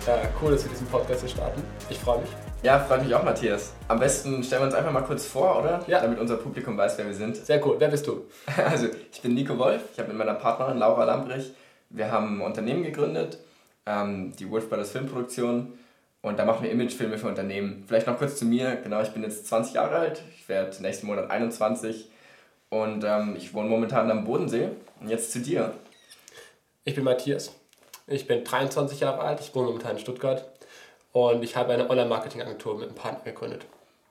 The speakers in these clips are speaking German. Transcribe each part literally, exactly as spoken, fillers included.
Ja, cool, dass wir diesen Podcast hier starten. Ich freue mich. Ja, freut mich auch, Matthias. Am besten stellen wir uns einfach mal kurz vor, oder? Ja. Damit unser Publikum weiß, wer wir sind. Sehr cool. Wer bist du? Also, ich bin Nico Wolf. Ich habe mit meiner Partnerin Laura Lambrich, wir haben ein Unternehmen gegründet, ähm, die Wolf Brothers Filmproduktion. Und da machen wir Imagefilme für Unternehmen. Vielleicht noch kurz zu mir. Genau, ich bin jetzt zwanzig Jahre alt. Ich werde nächsten Monat einundzwanzig. Und ähm, ich wohne momentan am Bodensee. Und jetzt zu dir. Ich bin Matthias. Ich bin dreiundzwanzig Jahre alt. Ich wohne momentan in Stuttgart. Und ich habe eine Online-Marketing-Agentur mit einem Partner gegründet.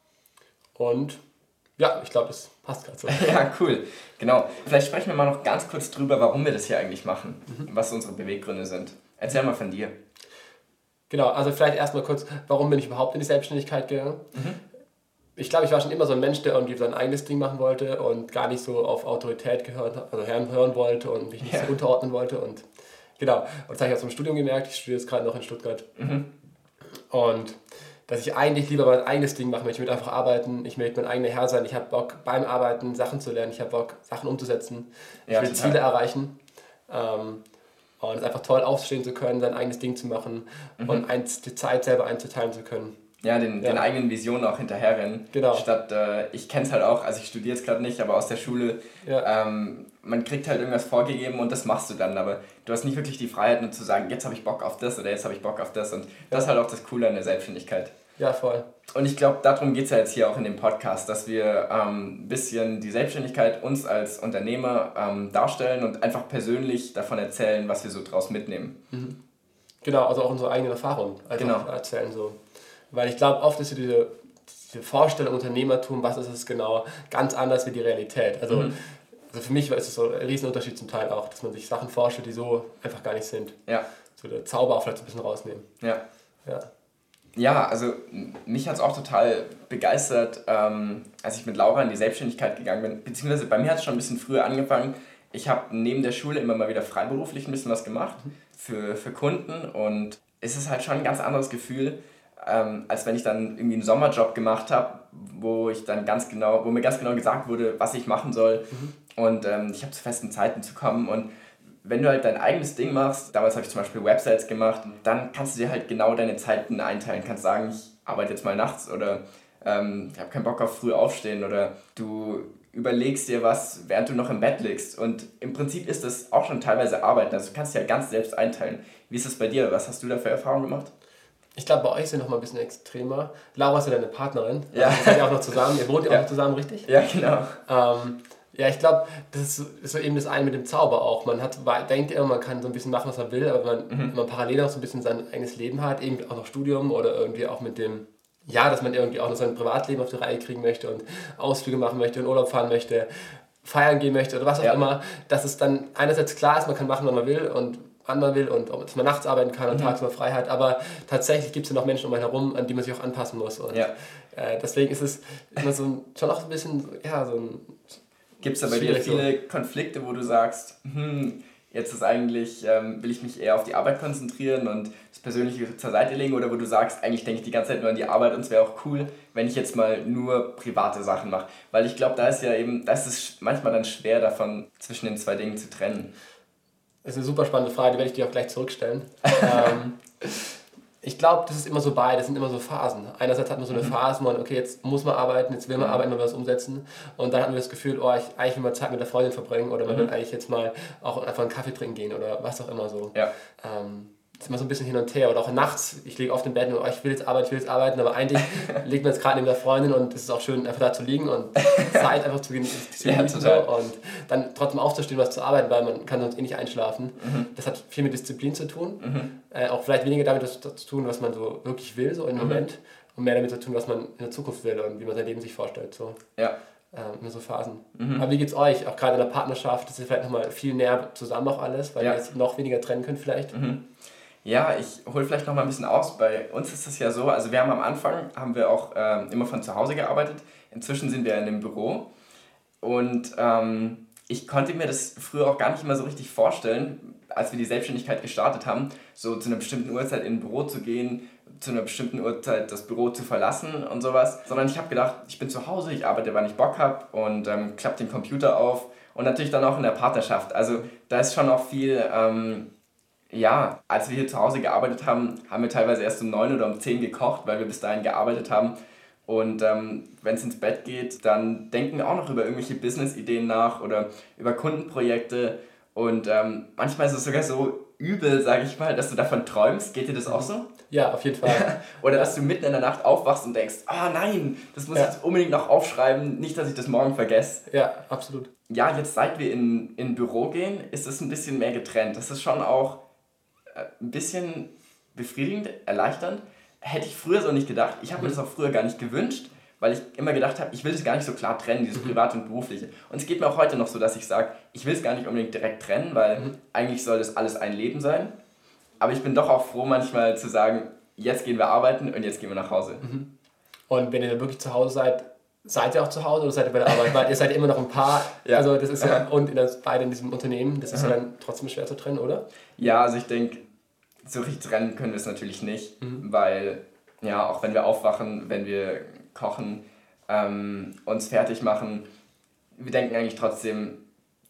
Und ja, ich glaube, das passt gerade so. Ja, cool. Genau. Vielleicht sprechen wir mal noch ganz kurz drüber, warum wir das hier eigentlich machen. Mhm. Was unsere Beweggründe sind. Erzähl mal von dir. Genau, also vielleicht erstmal kurz, warum bin ich überhaupt in die Selbstständigkeit gegangen? Mhm. Ich glaube, ich war schon immer so ein Mensch, der irgendwie sein eigenes Ding machen wollte und gar nicht so auf Autorität gehört, also hören, hören wollte und mich nicht ja. so unterordnen wollte. Und genau, und das habe ich aus dem Studium gemerkt. Ich studiere jetzt gerade noch in Stuttgart. Mhm. Und dass ich eigentlich lieber mein eigenes Ding machen möchte. Ich möchte einfach arbeiten, ich möchte mein eigener Herr sein. Ich habe Bock, beim Arbeiten Sachen zu lernen. Ich habe Bock, Sachen umzusetzen. Ich ja, will total. Ziele erreichen. Ähm, Und es ist einfach toll, aufstehen zu können, sein eigenes Ding zu machen mhm. und eins, die Zeit selber einzuteilen zu können. Ja, den, ja. den eigenen Visionen auch hinterherrennen. Genau. Statt, äh, ich kenne es halt auch, also ich studiere jetzt gerade nicht, aber aus der Schule, ja. ähm, man kriegt halt irgendwas vorgegeben und das machst du dann, aber du hast nicht wirklich die Freiheit, nur zu sagen, jetzt habe ich Bock auf das oder jetzt habe ich Bock auf das und ja. das ist halt auch das Coole an der Selbstständigkeit. Ja, voll. Und ich glaube, darum geht es ja jetzt hier auch in dem Podcast, dass wir ein ähm, bisschen die Selbstständigkeit uns als Unternehmer ähm, darstellen und einfach persönlich davon erzählen, was wir so draus mitnehmen. Mhm. Genau, also auch unsere eigenen Erfahrungen einfach genau. erzählen. So. Weil ich glaube, oft ist diese, diese Vorstellung Unternehmertum, was ist es genau, ganz anders wie die Realität. Also, mhm. also für mich ist es so ein Riesenunterschied zum Teil auch, dass man sich Sachen vorstellt, die so einfach gar nicht sind. Ja. So der Zauber auch vielleicht ein bisschen rausnehmen. Ja. Ja. Ja, also mich hat es auch total begeistert, ähm, als ich mit Laura in die Selbstständigkeit gegangen bin. Beziehungsweise bei mir hat es schon ein bisschen früher angefangen. Ich habe neben der Schule immer mal wieder freiberuflich ein bisschen was gemacht für, für Kunden. Und es ist halt schon ein ganz anderes Gefühl, ähm, als wenn ich dann irgendwie einen Sommerjob gemacht habe, wo ich dann ganz genau, wo mir ganz genau gesagt wurde, was ich machen soll. Mhm. Und ähm, ich habe zu festen Zeiten zu kommen und wenn du halt dein eigenes Ding machst, damals habe ich zum Beispiel Websites gemacht, dann kannst du dir halt genau deine Zeiten einteilen. Kannst sagen, ich arbeite jetzt mal nachts oder ähm, ich habe keinen Bock auf früh aufstehen oder du überlegst dir was, während du noch im Bett liegst. Und im Prinzip ist das auch schon teilweise Arbeiten, also du kannst dir halt ganz selbst einteilen. Wie ist es bei dir? Was hast du da für Erfahrungen gemacht? Ich glaube, bei euch ist es noch mal ein bisschen extremer. Laura ist ja deine Partnerin. Ja. Also, ihr seid ja auch noch zusammen. Ihr wohnt ja auch noch zusammen, richtig? Ja, genau. Ähm, Ja, ich glaube, das ist so, ist so eben das eine mit dem Zauber auch. Man hat, denkt immer, man kann so ein bisschen machen, was man will, aber man, mhm. wenn man parallel noch so ein bisschen sein eigenes Leben hat, eben auch noch Studium oder irgendwie auch mit dem, ja, dass man irgendwie auch noch sein Privatleben auf die Reihe kriegen möchte und Ausflüge machen möchte, in Urlaub fahren möchte, feiern gehen möchte oder was auch ja. immer, dass es dann einerseits klar ist, man kann machen, was man will und wann man will und dass man nachts arbeiten kann und mhm. tagsüber frei hat, aber tatsächlich gibt es ja noch Menschen um einen herum, an die man sich auch anpassen muss. Und ja. äh, deswegen ist es immer so ein, schon auch ein bisschen, ja, so ein... Gibt es da bei dir viele Konflikte, wo du sagst, hm, jetzt ist eigentlich, ähm, will ich mich eher auf die Arbeit konzentrieren und das Persönliche zur Seite legen oder wo du sagst, eigentlich denke ich die ganze Zeit nur an die Arbeit und es wäre auch cool, wenn ich jetzt mal nur private Sachen mache. Weil ich glaube, da ist ja eben, da ist es manchmal dann schwer davon, zwischen den zwei Dingen zu trennen. Das ist eine super spannende Frage, die werde ich dir auch gleich zurückstellen. ähm, Ich glaube, das ist immer so beides, das sind immer so Phasen. Einerseits hat man so eine mhm. Phase, wo man, okay, jetzt muss man arbeiten, jetzt will man mhm. arbeiten, man will was umsetzen. Und dann hat man das Gefühl, oh, ich eigentlich will mal Zeit mit der Freundin verbringen oder man mhm. will eigentlich jetzt mal auch einfach einen Kaffee trinken gehen oder was auch immer so. Ja. Ähm, das ist immer so ein bisschen hin und her. Oder auch nachts, ich liege auf dem Bett und oh, ich will jetzt arbeiten, ich will jetzt arbeiten, aber eigentlich liegt man jetzt gerade neben der Freundin und es ist auch schön, einfach da zu liegen und Zeit einfach zu genießen. Ja, total. Und dann trotzdem aufzustehen, was zu arbeiten, weil man kann sonst eh nicht einschlafen. Mhm. Das hat viel mit Disziplin zu tun. Mhm. Äh, auch vielleicht weniger damit das, das zu tun, was man so wirklich will, so im mhm. Moment. Und mehr damit zu tun, was man in der Zukunft will und wie man sein Leben sich vorstellt. So. Ja. Ähm, immer so Phasen. Mhm. Aber wie geht's euch? Auch gerade in der Partnerschaft, das ist vielleicht nochmal viel näher zusammen auch alles, weil ja. ihr jetzt noch weniger trennen könnt vielleicht. Mhm. Ja, ich hole vielleicht noch mal ein bisschen aus. Bei uns ist es ja so, also wir haben am Anfang, haben wir auch ähm, immer von zu Hause gearbeitet. Inzwischen sind wir in einem Büro und ähm, ich konnte mir das früher auch gar nicht immer so richtig vorstellen, als wir die Selbstständigkeit gestartet haben, so zu einer bestimmten Uhrzeit in ein Büro zu gehen, zu einer bestimmten Uhrzeit das Büro zu verlassen und sowas. Sondern ich habe gedacht, ich bin zu Hause, ich arbeite, wann ich Bock habe und ähm, klappe den Computer auf und natürlich dann auch in der Partnerschaft. Also da ist schon auch viel... Ähm, Ja, als wir hier zu Hause gearbeitet haben, haben wir teilweise erst um neun oder um zehn gekocht, weil wir bis dahin gearbeitet haben. Und ähm, wenn es ins Bett geht, dann denken wir auch noch über irgendwelche Business-Ideen nach oder über Kundenprojekte. Und ähm, manchmal ist es sogar so übel, sage ich mal, dass du davon träumst. Geht dir das auch so? Ja, auf jeden Fall. Oder dass du mitten in der Nacht aufwachst und denkst, ah nein, das muss ja. ich jetzt unbedingt noch aufschreiben, nicht, dass ich das morgen vergesse. Ja, absolut. Ja, jetzt seit wir in in Büro gehen, ist es ein bisschen mehr getrennt. Das ist schon auch äh, ein bisschen befriedigend, erleichternd. Hätte ich früher so nicht gedacht. Ich habe mir das auch früher gar nicht gewünscht, weil ich immer gedacht habe, ich will das gar nicht so klar trennen, dieses Private und Berufliche. Und es geht mir auch heute noch so, dass ich sage, ich will es gar nicht unbedingt direkt trennen, weil mhm. eigentlich soll das alles ein Leben sein. Aber ich bin doch auch froh manchmal zu sagen, jetzt gehen wir arbeiten und jetzt gehen wir nach Hause. Mhm. Und wenn ihr dann wirklich zu Hause seid, seid ihr auch zu Hause oder seid ihr bei der Arbeit? Weil ihr seid immer noch ein Paar, ja. also das ist ja, und das, beide in diesem Unternehmen, das ist ja dann trotzdem schwer zu trennen, oder? Ja, also ich denke, so richtig trennen können wir es natürlich nicht, mhm. weil, ja, auch wenn wir aufwachen, wenn wir kochen, ähm, uns fertig machen, wir denken eigentlich trotzdem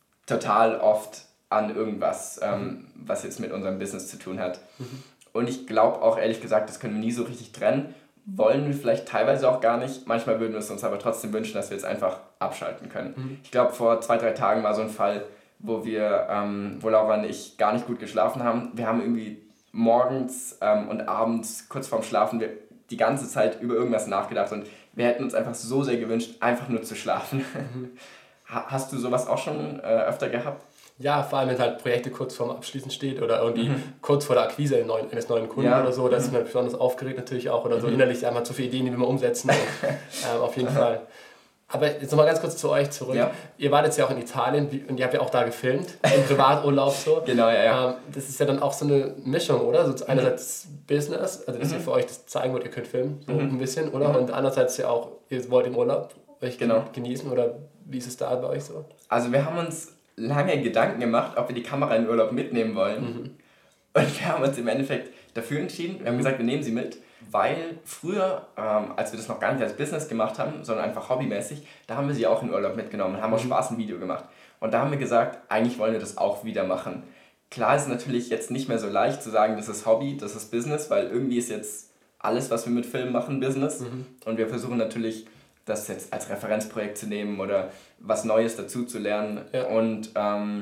total oft an irgendwas, ähm, mhm. was jetzt mit unserem Business zu tun hat. Mhm. Und ich glaube auch, ehrlich gesagt, das können wir nie so richtig trennen. Wollen wir vielleicht teilweise auch gar nicht. Manchmal würden wir es uns aber trotzdem wünschen, dass wir jetzt einfach abschalten können. Mhm. Ich glaube, vor zwei, drei Tagen war so ein Fall, wo wir, ähm, wo Laura und ich gar nicht gut geschlafen haben. Wir haben irgendwie morgens ähm, und abends, kurz vorm Schlafen, wir die ganze Zeit über irgendwas nachgedacht und wir hätten uns einfach so sehr gewünscht, einfach nur zu schlafen. Mhm. Hast du sowas auch schon äh, öfter gehabt? Ja, vor allem wenn halt Projekte kurz vorm Abschließen steht oder irgendwie mhm. kurz vor der Akquise eines neuen Kunden ja. oder so, da ist man besonders aufgeregt natürlich auch oder mhm. so innerlich einmal zu viele Ideen, die wir mal umsetzen. Und, äh, auf jeden Fall. Aber jetzt nochmal ganz kurz zu euch zurück. Ja. Ihr wart jetzt ja auch in Italien und ihr habt ja auch da gefilmt, im Privaturlaub so. Genau, ja, ja. Ähm, das ist ja dann auch so eine Mischung, oder? So einerseits mhm. Business, also dass mhm. ihr für euch das zeigen wollt, ihr könnt filmen, so mhm. ein bisschen, oder? Mhm. Und andererseits ja auch, ihr wollt im Urlaub euch genau. genießen, oder wie ist es da bei euch so? Also wir haben uns lange Gedanken gemacht, ob wir die Kamera in den Urlaub mitnehmen wollen. Mhm. Und wir haben uns im Endeffekt dafür entschieden. Wir haben gesagt, wir nehmen sie mit, weil früher, ähm, als wir das noch gar nicht als Business gemacht haben, sondern einfach hobbymäßig, da haben wir sie auch in den Urlaub mitgenommen und haben auch Spaß ein Video gemacht. Und da haben wir gesagt, eigentlich wollen wir das auch wieder machen. Klar ist es natürlich jetzt nicht mehr so leicht zu sagen, das ist Hobby, das ist Business, weil irgendwie ist jetzt alles, was wir mit Filmen machen, Business. Mhm. Und wir versuchen natürlich, das jetzt als Referenzprojekt zu nehmen oder was Neues dazu zu lernen. Ja. Und ähm,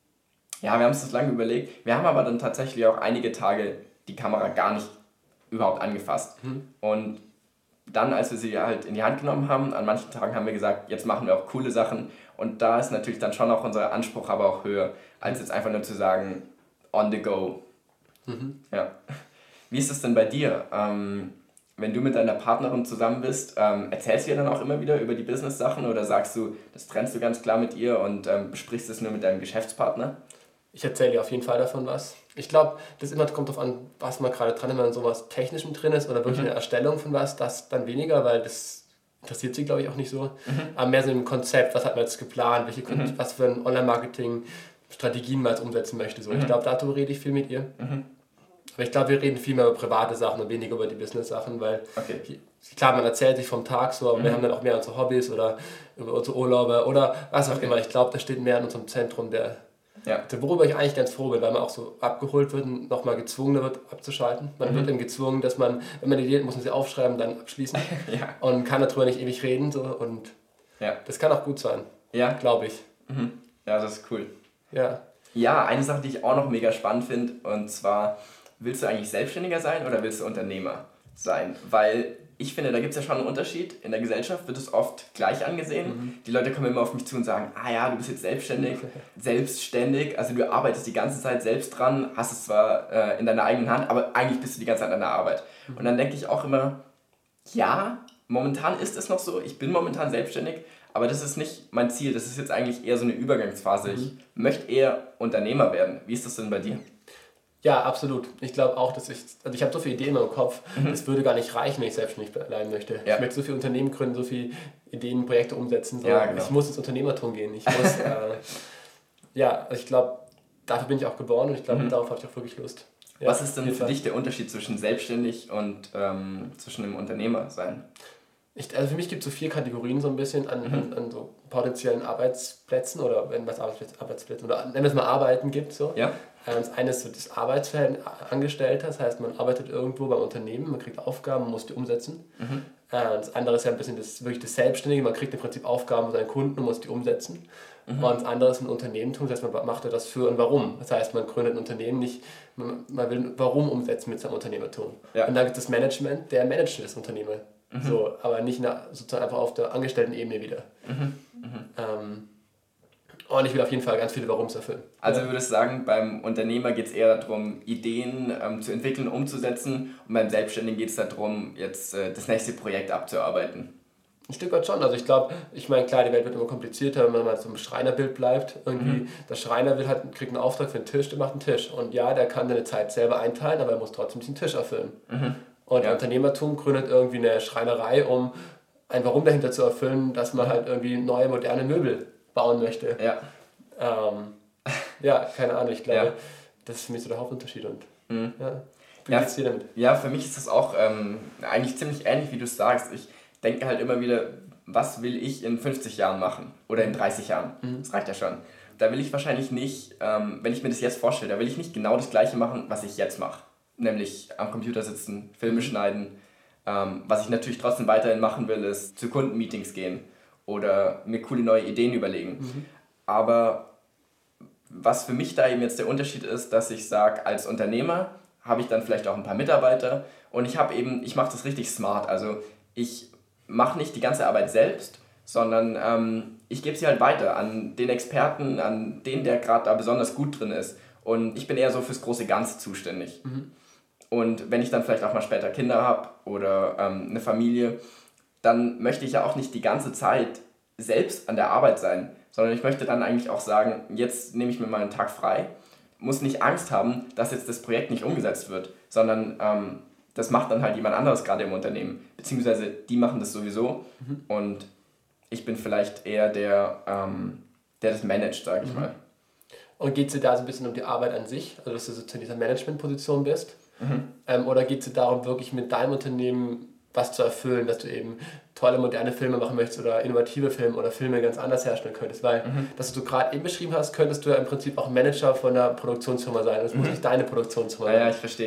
ja, wir haben uns das lange überlegt. Wir haben aber dann tatsächlich auch einige Tage die Kamera gar nicht überhaupt angefasst. Mhm. Und dann, als wir sie halt in die Hand genommen haben, an manchen Tagen haben wir gesagt, jetzt machen wir auch coole Sachen. Und da ist natürlich dann schon auch unser Anspruch aber auch höher, als jetzt einfach nur zu sagen, on the go. Mhm. Ja. Wie ist das denn bei dir? Ähm, wenn du mit deiner Partnerin zusammen bist, ähm, erzählst du ihr dann auch immer wieder über die Business-Sachen oder sagst du, das trennst du ganz klar mit ihr und ähm, besprichst es nur mit deinem Geschäftspartner? Ich erzähle ihr auf jeden Fall davon was. Ich glaube, das immer kommt darauf an, was man gerade dran ist, wenn man sowas Technischem drin ist oder wirklich mhm. eine Erstellung von was, das dann weniger, weil das interessiert sie, glaube ich, auch nicht so. Mhm. Aber mehr so im Konzept, was hat man jetzt geplant, welche, mhm. was für ein Online-Marketing-Strategien man jetzt umsetzen möchte. So. Mhm. Ich glaube, dazu rede ich viel mit ihr. Mhm. Aber ich glaube, wir reden viel mehr über private Sachen und weniger über die Business-Sachen, weil okay. klar, man erzählt sich vom Tag so, aber mhm. wir haben dann auch mehr unsere Hobbys oder über unsere Urlaube oder was auch okay. immer. Ich glaube, das steht mehr in unserem Zentrum, der, ja. der, worüber ich eigentlich ganz froh bin, weil man auch so abgeholt wird und nochmal gezwungen wird abzuschalten. Man mhm. wird eben gezwungen, dass man, wenn man Ideen hat, muss man sie aufschreiben, dann abschließen ja. und kann darüber nicht ewig reden so, und ja. das kann auch gut sein, ja. glaube ich. Mhm. Ja, das ist cool. Ja. Ja, eine Sache, die ich auch noch mega spannend finde, und zwar, willst du eigentlich Selbstständiger sein oder willst du Unternehmer sein? Weil ich finde, da gibt es ja schon einen Unterschied. In der Gesellschaft wird es oft gleich angesehen. Mhm. Die Leute kommen immer auf mich zu und sagen, ah ja, du bist jetzt selbstständig, selbstständig, also du arbeitest die ganze Zeit selbst dran, hast es zwar äh, in deiner eigenen Hand, aber eigentlich bist du die ganze Zeit an der Arbeit. Mhm. Und dann denke ich auch immer, ja, momentan ist es noch so, ich bin momentan selbstständig, aber das ist nicht mein Ziel, das ist jetzt eigentlich eher so eine Übergangsphase. Mhm. Ich möchte eher Unternehmer werden. Wie ist das denn bei dir? Ja, absolut. Ich glaube auch, dass ich, also ich habe so viele Ideen in meinem Kopf, mhm. das würde gar nicht reichen, wenn ich selbstständig bleiben möchte. Ja. Ich möchte so viele Unternehmen gründen, so viele Ideen, Projekte umsetzen. So. Ja, genau. Ich muss ins Unternehmertum gehen. Ich muss, äh, ja, ich glaube, dafür bin ich auch geboren und ich glaube, mhm. darauf habe ich auch wirklich Lust. Ja, was ist denn für dich der Unterschied zwischen selbstständig und ähm, zwischen einem Unternehmer sein? Ich, also für mich gibt es so vier Kategorien so ein bisschen an, mhm. an, an so potenziellen Arbeitsplätzen oder wenn es Arbeitsplätze, Arbeitsplätze oder nennen wir es mal Arbeiten gibt. So. Ja. Das eine ist so das Arbeitsverhältnis Angestellter, das heißt man arbeitet irgendwo beim Unternehmen, man kriegt Aufgaben, man muss die umsetzen. Mhm. Das andere ist ja ein bisschen das, wirklich das Selbstständige, man kriegt im Prinzip Aufgaben von seinen Kunden und muss die umsetzen. Mhm. Und das andere ist ein Unternehmertum, das heißt man macht das für und warum. Das heißt man gründet ein Unternehmen nicht, man, man will warum umsetzen mit seinem Unternehmertum. Ja. Und dann gibt es das Management, der managt das Unternehmen. Mhm. So, aber nicht nach, sozusagen einfach auf der Angestellten-Ebene wieder. Mhm. Mhm. Ähm, und ich will auf jeden Fall ganz viele Warums erfüllen. Also ja. Würdest du sagen, beim Unternehmer geht es eher darum, Ideen ähm, zu entwickeln, umzusetzen und beim Selbstständigen geht es darum, jetzt äh, das nächste Projekt abzuarbeiten? Ein Stück weit schon. Also ich glaube, ich meine, klar, die Welt wird immer komplizierter, wenn man mal so im Schreinerbild bleibt. Irgendwie, mhm. Der Schreiner will halt, kriegt einen Auftrag für einen Tisch, der macht einen Tisch. Und ja, der kann seine Zeit selber einteilen, aber er muss trotzdem diesen Tisch erfüllen. Mhm. Und ja. Unternehmertum gründet irgendwie eine Schreinerei, um ein Warum dahinter zu erfüllen, dass man halt irgendwie neue, moderne Möbel bauen möchte. Ja, ähm, ja keine Ahnung, ich glaube, ja. das ist für mich so der Hauptunterschied. Und, mhm. ja, wie ja, geht's dir damit? Ja, für mich ist das auch ähm, eigentlich ziemlich ähnlich, wie du es sagst. Ich denke halt immer wieder, was will ich in fünfzig Jahren machen oder in dreißig Jahren? Mhm. Das reicht ja schon. Da will ich wahrscheinlich nicht, ähm, wenn ich mir das jetzt vorstelle, da will ich nicht genau das Gleiche machen, was ich jetzt mache. Nämlich am Computer sitzen, Filme schneiden. Ähm, was ich natürlich trotzdem weiterhin machen will, ist zu Kundenmeetings gehen oder mir coole neue Ideen überlegen. Mhm. Aber was für mich da eben jetzt der Unterschied ist, dass ich sage, als Unternehmer habe ich dann vielleicht auch ein paar Mitarbeiter und ich habe eben, ich mache das richtig smart. Also ich mache nicht die ganze Arbeit selbst, sondern ähm, ich gebe sie halt weiter an den Experten, an den, der gerade da besonders gut drin ist. Und ich bin eher so fürs große Ganze zuständig. Mhm. Und wenn ich dann vielleicht auch mal später Kinder habe oder ähm, eine Familie, dann möchte ich ja auch nicht die ganze Zeit selbst an der Arbeit sein, sondern ich möchte dann eigentlich auch sagen, jetzt nehme ich mir mal einen Tag frei, muss nicht Angst haben, dass jetzt das Projekt nicht umgesetzt wird, sondern ähm, das macht dann halt jemand anderes gerade im Unternehmen, beziehungsweise die machen das sowieso mhm. und ich bin vielleicht eher der, ähm, der das managt, sage ich mhm. mal. Und geht es dir da so ein bisschen um die Arbeit an sich, also dass du so in dieser Managementposition bist? Mhm. Ähm, oder geht es dir darum, wirklich mit deinem Unternehmen was zu erfüllen, dass du eben tolle, moderne Filme machen möchtest oder innovative Filme oder Filme ganz anders herstellen könntest? Weil, mhm. das du gerade eben beschrieben hast, könntest du ja im Prinzip auch Manager von einer Produktionsfirma sein. Das mhm. muss nicht deine Produktionsfirma sein. Ja, ja, ich verstehe.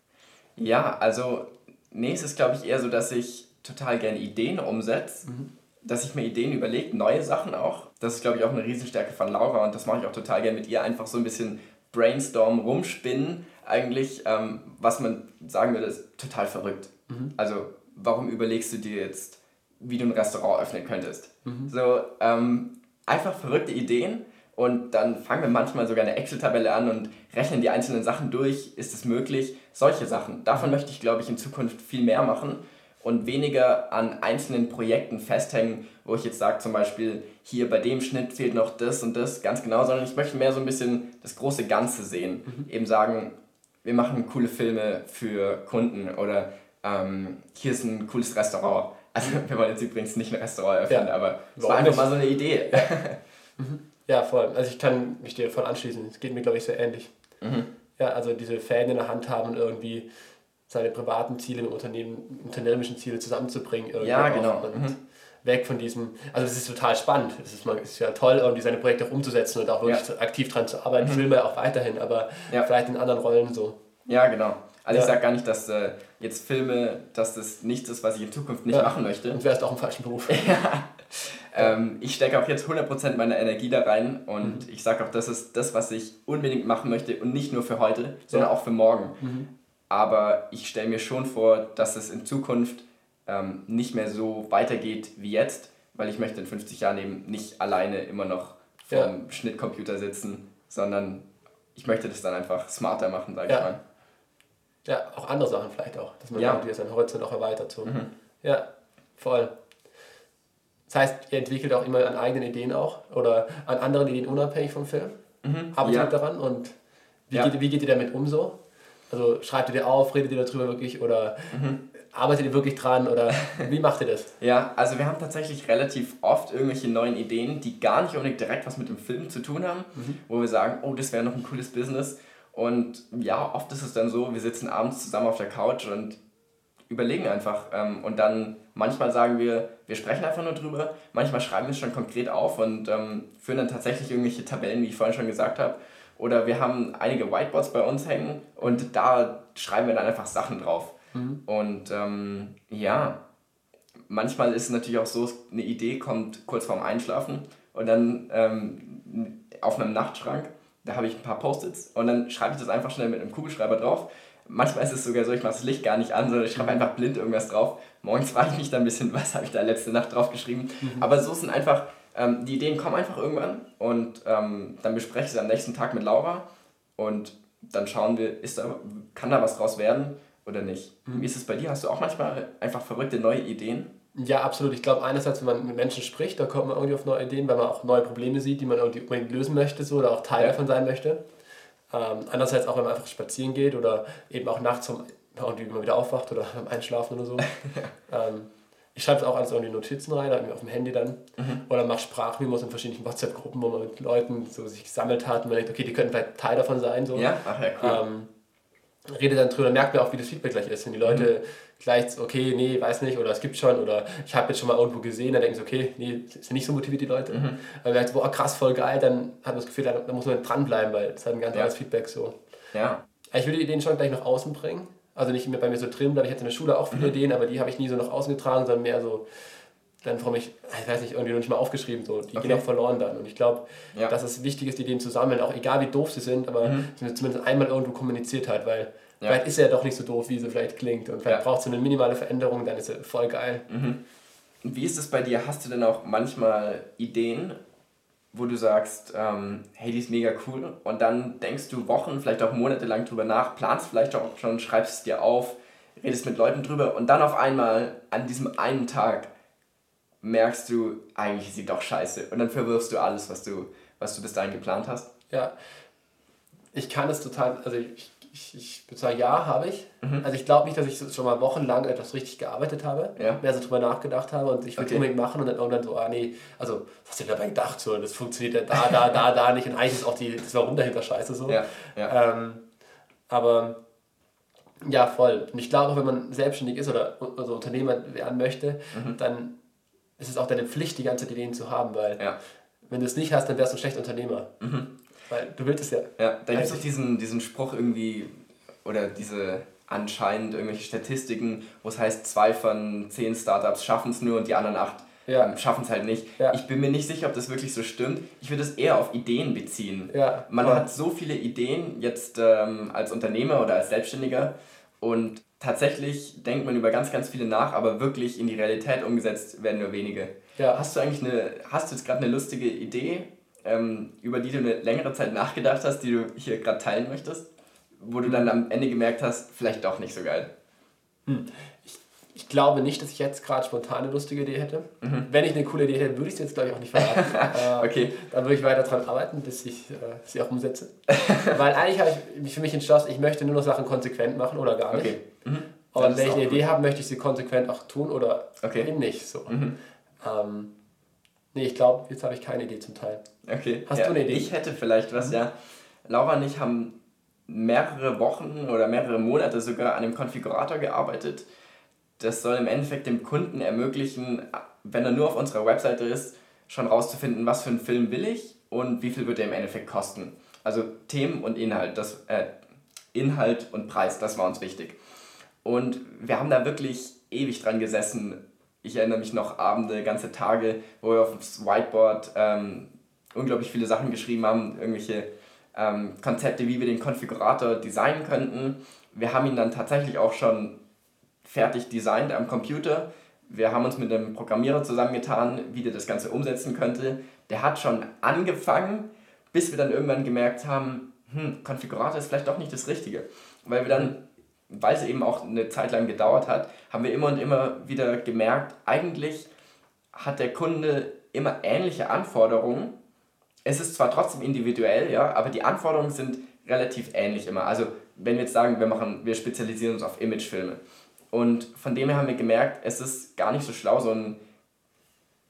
Ja, also, nee, es ist, glaube ich, eher so, dass ich total gerne Ideen umsetze, mhm. dass ich mir Ideen überlege, neue Sachen auch. Das ist, glaube ich, auch eine Riesenstärke von Laura und das mache ich auch total gerne mit ihr, einfach so ein bisschen brainstormen, rumspinnen, eigentlich, ähm, was man sagen würde, ist total verrückt. Mhm. Also, warum überlegst du dir jetzt, wie du ein Restaurant öffnen könntest? Mhm. So, ähm, einfach verrückte Ideen und dann fangen wir manchmal sogar eine Excel-Tabelle an und rechnen die einzelnen Sachen durch, ist es möglich? Solche Sachen. Davon mhm. möchte ich, glaube ich, in Zukunft viel mehr machen und weniger an einzelnen Projekten festhängen, wo ich jetzt sage zum Beispiel, hier bei dem Schnitt fehlt noch das und das, ganz genau, sondern ich möchte mehr so ein bisschen das große Ganze sehen. Mhm. Eben sagen, wir machen coole Filme für Kunden oder ähm, hier ist ein cooles Restaurant. Also wir wollen jetzt übrigens nicht ein Restaurant öffnen, ja, aber es war einfach nicht? mal so eine Idee. Ja. Mhm. Ja, voll. Also ich kann mich dir voll anschließen. Es geht mir, glaube ich, sehr ähnlich. Mhm. Ja, also diese Fäden in der Hand haben und irgendwie seine privaten Ziele mit Unternehmen, unternehmerischen Ziele zusammenzubringen. Irgendwie ja, genau. Und mhm. weg von diesem, also es ist total spannend. Es ist, es ist ja toll, irgendwie seine Projekte auch umzusetzen und auch wirklich ja. aktiv dran zu arbeiten. Mhm. Filme auch weiterhin, aber ja. vielleicht in anderen Rollen so. Ja, genau. Also ja. ich sage gar nicht, dass äh, jetzt Filme, dass das nichts ist, was ich in Zukunft nicht ja. machen möchte. Und wärst auch im falschen Beruf. ja. ähm, ich stecke auch jetzt hundert Prozent meiner Energie da rein und mhm. ich sage auch, das ist das, was ich unbedingt machen möchte und nicht nur für heute, sondern ja. auch für morgen. Mhm. Aber ich stelle mir schon vor, dass es in Zukunft ähm, nicht mehr so weitergeht wie jetzt, weil ich möchte in fünfzig Jahren eben nicht alleine immer noch vor dem ja. Schnittcomputer sitzen, sondern ich möchte das dann einfach smarter machen, sage ja. ich mal. Ja, auch andere Sachen vielleicht auch, dass man ja. irgendwie seinen Horizont auch erweitert. So. Mhm. Ja, voll. Das heißt, ihr entwickelt auch immer an eigenen Ideen auch oder an anderen Ideen unabhängig vom Film? Mhm. Arbeitet ja. daran und wie, ja. geht, wie geht ihr damit um so? Also schreibt ihr dir auf, redet ihr darüber wirklich oder mhm. arbeitet ihr wirklich dran oder wie macht ihr das? Ja, also wir haben tatsächlich relativ oft irgendwelche neuen Ideen, die gar nicht unbedingt direkt was mit dem Film zu tun haben, mhm. wo wir sagen, oh, das wäre noch ein cooles Business. Und ja, oft ist es dann so, wir sitzen abends zusammen auf der Couch und überlegen einfach. Ähm, und dann manchmal sagen wir, wir sprechen einfach nur drüber, manchmal schreiben wir es schon konkret auf und ähm, führen dann tatsächlich irgendwelche Tabellen, wie ich vorhin schon gesagt habe. Oder wir haben einige Whiteboards bei uns hängen und da schreiben wir dann einfach Sachen drauf. Mhm. Und ähm, ja, manchmal ist es natürlich auch so, eine Idee kommt kurz vorm Einschlafen und dann ähm, auf meinem Nachtschrank, da habe ich ein paar Post-its und dann schreibe ich das einfach schnell mit einem Kugelschreiber drauf. Manchmal ist es sogar so, ich mache das Licht gar nicht an, sondern ich schreibe einfach blind irgendwas drauf. Morgens frage ich mich dann ein bisschen, was habe ich da letzte Nacht drauf geschrieben. Mhm. Aber so sind einfach, ähm, die Ideen kommen einfach irgendwann und ähm, dann bespreche ich es am nächsten Tag mit Laura und dann schauen wir, ist da, kann da was draus werden oder nicht. Mhm. Wie ist es bei dir? Hast du auch manchmal einfach verrückte neue Ideen? Ja, absolut. Ich glaube, einerseits, wenn man mit Menschen spricht, da kommt man irgendwie auf neue Ideen, weil man auch neue Probleme sieht, die man irgendwie unbedingt lösen möchte so, oder auch Teil ja. davon sein möchte. Ähm, andererseits auch, wenn man einfach spazieren geht oder eben auch nachts um, irgendwie immer wieder aufwacht oder beim Einschlafen oder so. ähm, ich schreibe es auch alles irgendwie in Notizen rein, irgendwie auf dem Handy dann. Mhm. Oder mache Sprachmemos in verschiedenen WhatsApp-Gruppen, wo man mit Leuten so sich gesammelt hat und man denkt, okay, die könnten vielleicht Teil davon sein. So. Ja, ach ja, cool. Ähm, rede dann drüber, merkt man auch, wie das Feedback gleich ist. Wenn die Leute mhm. gleich, okay, nee, weiß nicht, oder es gibt schon, oder ich habe jetzt schon mal irgendwo gesehen, dann denken sie, okay, nee, sind nicht so motiviert die Leute. Mhm. Aber merkt, boah, krass, voll geil, dann hat man das Gefühl, da, da muss man dranbleiben, weil es hat ein ganz ja. anderes Feedback so. Ja. Ich würde die Ideen schon gleich nach außen bringen. Also nicht mehr bei mir so drin bleiben. Ich hatte in der Schule auch viele mhm. Ideen, aber die habe ich nie so nach außen getragen, sondern mehr so, dann vor mich, ich weiß nicht, irgendwie noch nicht mal aufgeschrieben. So. Die okay. gehen auch verloren dann. Und ich glaube, ja. dass es wichtig ist, die Ideen zu sammeln, auch egal wie doof sie sind, aber mhm. zumindest einmal irgendwo kommuniziert hat, weil ja. vielleicht ist er ja doch nicht so doof, wie sie vielleicht klingt. Und vielleicht ja. braucht es so eine minimale Veränderung, dann ist er voll geil. Mhm. Und wie ist es bei dir? Hast du denn auch manchmal Ideen, wo du sagst, ähm, hey, die ist mega cool und dann denkst du Wochen, vielleicht auch Monate lang drüber nach, planst vielleicht auch schon, schreibst es dir auf, redest mit Leuten drüber und dann auf einmal an diesem einen Tag merkst du, eigentlich ist sie doch scheiße und dann verwirfst du alles, was du, was du bis dahin geplant hast? Ja, ich kann es total, also ich, ich, ich würde sagen, ja, habe ich. Mhm. Also ich glaube nicht, dass ich schon mal wochenlang etwas richtig gearbeitet habe, ja. mehr so drüber nachgedacht habe und ich will okay. unbedingt machen und dann irgendwann so, ah nee, also was hast du dabei gedacht, so, das funktioniert ja da, da, da, da nicht und eigentlich ist auch die, das Warum dahinter scheiße so. Ja. Ja. Ähm, aber ja, voll. Und ich glaube, wenn man selbstständig ist oder also Unternehmer werden möchte, mhm. dann ist es auch deine Pflicht, die ganze Zeit Ideen zu haben, weil ja. wenn du es nicht hast, dann wärst du ein schlechter Unternehmer. Mhm. Weil du willst es ja. Ja, da gibt es auch diesen, diesen Spruch irgendwie, oder diese anscheinend irgendwelche Statistiken, wo es heißt, zwei von zehn Startups schaffen es nur und die anderen acht ja. ähm, schaffen es halt nicht. Ja. Ich bin mir nicht sicher, ob das wirklich so stimmt. Ich würde es eher auf Ideen beziehen. Ja. Man ja. hat so viele Ideen jetzt ähm, als Unternehmer oder als Selbstständiger und tatsächlich denkt man über ganz, ganz viele nach, aber wirklich in die Realität umgesetzt werden nur wenige. Ja. Hast du eigentlich eine, hast du jetzt gerade eine lustige Idee, ähm, über die du eine längere Zeit nachgedacht hast, die du hier gerade teilen möchtest? Wo du dann am Ende gemerkt hast, vielleicht doch nicht so geil? Hm. Ich, ich glaube nicht, dass ich jetzt gerade spontan eine lustige Idee hätte. Mhm. Wenn ich eine coole Idee hätte, würde ich sie jetzt, glaube ich, auch nicht verraten. äh, okay. Dann würde ich weiter daran arbeiten, bis ich äh, sie auch umsetze. Weil eigentlich habe ich mich für mich entschlossen, ich möchte nur noch Sachen konsequent machen oder gar nicht. Okay. Mhm. Und wenn ich eine Idee habe, möchte ich sie konsequent auch tun oder okay. eben nicht. So. Mhm. Ähm, nee, ich glaube, jetzt habe ich keine Idee zum Teil. Okay. Hast ja, du eine Idee? Ich hätte vielleicht was, mhm. ja. Laura und ich haben mehrere Wochen oder mehrere Monate sogar an dem Konfigurator gearbeitet. Das soll im Endeffekt dem Kunden ermöglichen, wenn er nur auf unserer Webseite ist, schon rauszufinden, was für einen Film will ich und wie viel wird er im Endeffekt kosten. Also Themen und Inhalt, das, äh, Inhalt und Preis, das war uns wichtig. Und wir haben da wirklich ewig dran gesessen. Ich erinnere mich noch Abende, ganze Tage, wo wir auf das Whiteboard ähm, unglaublich viele Sachen geschrieben haben, irgendwelche ähm, Konzepte, wie wir den Konfigurator designen könnten. Wir haben ihn dann tatsächlich auch schon fertig designt am Computer. Wir haben uns mit einem Programmierer zusammengetan, wie der das Ganze umsetzen könnte. Der hat schon angefangen, bis wir dann irgendwann gemerkt haben, hm, Konfigurator ist vielleicht doch nicht das Richtige. Weil wir dann, weil es eben auch eine Zeit lang gedauert hat, haben wir immer und immer wieder gemerkt, eigentlich hat der Kunde immer ähnliche Anforderungen. Es ist zwar trotzdem individuell, ja, aber die Anforderungen sind relativ ähnlich immer. Also wenn wir jetzt sagen, wir machen, wir spezialisieren uns auf Imagefilme. Und von dem her haben wir gemerkt, es ist gar nicht so schlau, so ein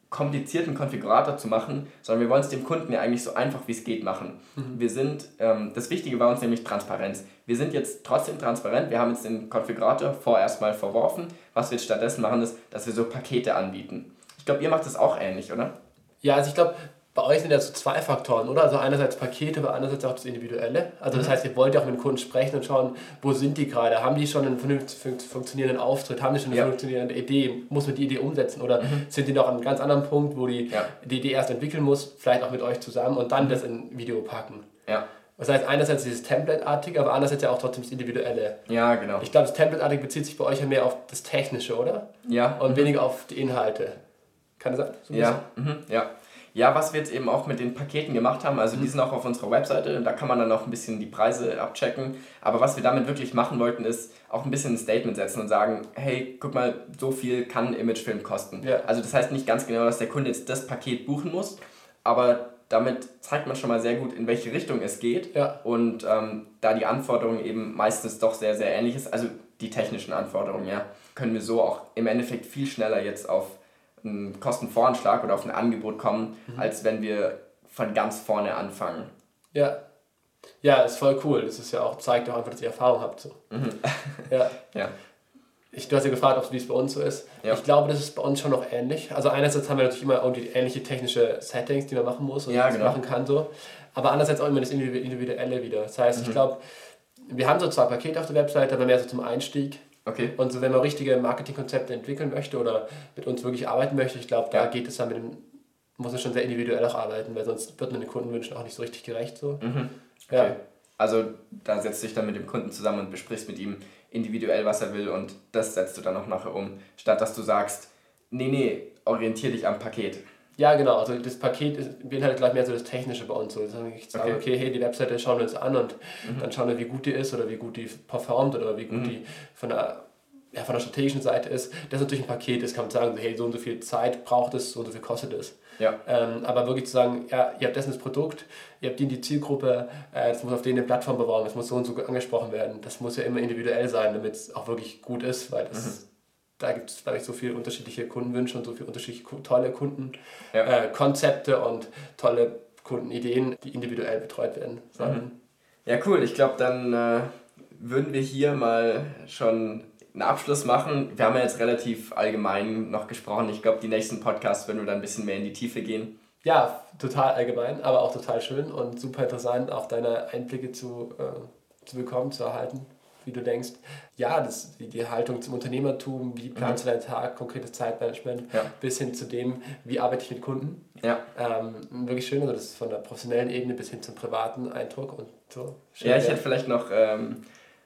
komplizierten Konfigurator zu machen, sondern wir wollen es dem Kunden ja eigentlich so einfach wie es geht machen. Mhm. Wir sind, ähm, das Wichtige war uns nämlich Transparenz. Wir sind jetzt trotzdem transparent, wir haben jetzt den Konfigurator vorerst mal verworfen. Was wir jetzt stattdessen machen ist, dass wir so Pakete anbieten. Ich glaube, ihr macht das auch ähnlich, oder? Ja, also ich glaube, bei euch sind ja so zwei Faktoren, oder? Also einerseits Pakete, aber andererseits auch das Individuelle. Also das mhm. heißt, ihr wollt ja auch mit den Kunden sprechen und schauen, wo sind die gerade? Haben die schon einen vernünftig funktionierenden Auftritt? Haben die schon eine ja. funktionierende Idee? Muss man die Idee umsetzen? Oder mhm. sind die noch an einem ganz anderen Punkt, wo die ja. die Idee erst entwickeln muss, vielleicht auch mit euch zusammen und dann mhm. das in ein Video packen? Ja. Das heißt, einerseits dieses Template-artige, aber andererseits ja auch trotzdem das Individuelle. Ja, genau. Ich glaube, das Template-artige bezieht sich bei euch ja mehr auf das Technische, oder? Ja. Und mhm. weniger auf die Inhalte. Kann das sein? So ja. Mhm. ja. Ja, was wir jetzt eben auch mit den Paketen gemacht haben, also mhm. die sind auch auf unserer Webseite, da kann man dann auch ein bisschen die Preise abchecken. Aber was wir damit wirklich machen wollten, ist auch ein bisschen ein Statement setzen und sagen, hey, guck mal, so viel kann ein Imagefilm kosten. Ja. Also das heißt nicht ganz genau, dass der Kunde jetzt das Paket buchen muss, aber damit zeigt man schon mal sehr gut, in welche Richtung es geht. Ja. Und ähm, da die Anforderungen eben meistens doch sehr, sehr ähnlich ist, also die technischen Anforderungen, ja, können wir so auch im Endeffekt viel schneller jetzt auf einen Kostenvoranschlag oder auf ein Angebot kommen, mhm. als wenn wir von ganz vorne anfangen. Ja. Ja, ist voll cool. Das ist ja auch, zeigt auch einfach, dass ihr Erfahrung habt. So. Mhm. Ja. ja. Ich, du hast ja gefragt, ob wie es bei uns so ist. Ja. Ich glaube, das ist bei uns schon noch ähnlich. Also einerseits haben wir natürlich immer irgendwie ähnliche technische Settings, die man machen muss und ja, genau. machen kann. So. Aber andererseits auch immer das Individuelle wieder. Das heißt, mhm. ich glaube, wir haben so zwei Pakete auf der Webseite, aber mehr so zum Einstieg. Okay. Und so, wenn man richtige Marketingkonzepte entwickeln möchte oder mit uns wirklich arbeiten möchte, ich glaube, da ja. geht es dann mit dem, muss man schon sehr individuell auch arbeiten, weil sonst wird man den Kundenwünschen auch nicht so richtig gerecht. So. Mhm. Okay. Ja. Also da setzt du dich dann mit dem Kunden zusammen und besprichst mit ihm individuell, was er will und das setzt du dann auch nachher um, statt dass du sagst, nee, nee, orientier dich am Paket. Ja, genau, also das Paket beinhaltet gleich mehr so das Technische bei uns. So. Ich sage, okay. okay, hey, die Webseite schauen wir uns an und mhm. dann schauen wir, wie gut die ist oder wie gut die performt oder wie gut mhm. die von der, ja, von der strategischen Seite ist. Das ist natürlich ein Paket, das kann man sagen, hey, so und so viel Zeit braucht es, so und so viel kostet es. Ja. Ähm, aber wirklich zu sagen, ja, ihr habt das das Produkt, ihr habt die in die Zielgruppe, äh, das muss auf denen eine Plattform beworben, das muss so und so angesprochen werden. Das muss ja immer individuell sein, damit es auch wirklich gut ist, weil das... Mhm. Da gibt es, glaube ich, so viele unterschiedliche Kundenwünsche und so viele unterschiedliche tolle Kundenkonzepte ja. äh, und tolle Kundenideen, die individuell betreut werden sollen. Ja, cool. Ich glaube, dann äh, würden wir hier mal schon einen Abschluss machen. Wir haben ja jetzt relativ allgemein noch gesprochen. Ich glaube, die nächsten Podcasts werden wir dann ein bisschen mehr in die Tiefe gehen. Ja, total allgemein, aber auch total schön und super interessant, auch deine Einblicke zu, äh, zu bekommen, zu erhalten. Wie du denkst, ja, das, die, die Haltung zum Unternehmertum, wie planst mhm. du deinen Tag, konkretes Zeitmanagement, ja. bis hin zu dem, wie arbeite ich mit Kunden. Ja. Ähm, wirklich schön, also das ist von der professionellen Ebene bis hin zum privaten Eindruck und so. Schön, ja, ich ja. hätte vielleicht noch ähm,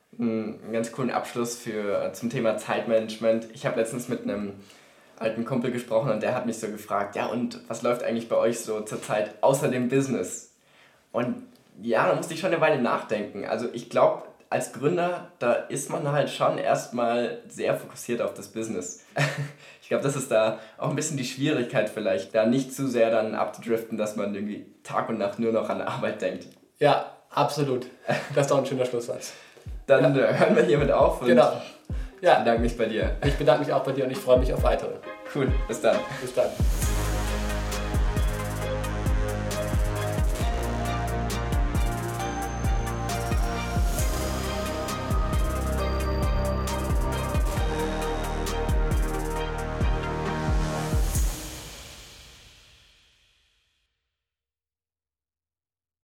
einen ganz coolen Abschluss für, zum Thema Zeitmanagement. Ich habe letztens mit einem alten Kumpel gesprochen und der hat mich so gefragt, ja, und was läuft eigentlich bei euch so zur Zeit außer dem Business? Und ja, da musste ich schon eine Weile nachdenken. Also ich glaube, als Gründer, da ist man halt schon erstmal sehr fokussiert auf das Business. Ich glaube, das ist da auch ein bisschen die Schwierigkeit vielleicht, da nicht zu sehr dann abzudriften, dass man irgendwie Tag und Nacht nur noch an Arbeit denkt. Ja, absolut. Das ist doch ein schöner Schlusssatz. Dann ja. hören wir hiermit auf und genau. ja. ich bedanke mich bei dir. Ich bedanke mich auch bei dir und ich freue mich auf weitere. Cool, bis dann. Bis dann.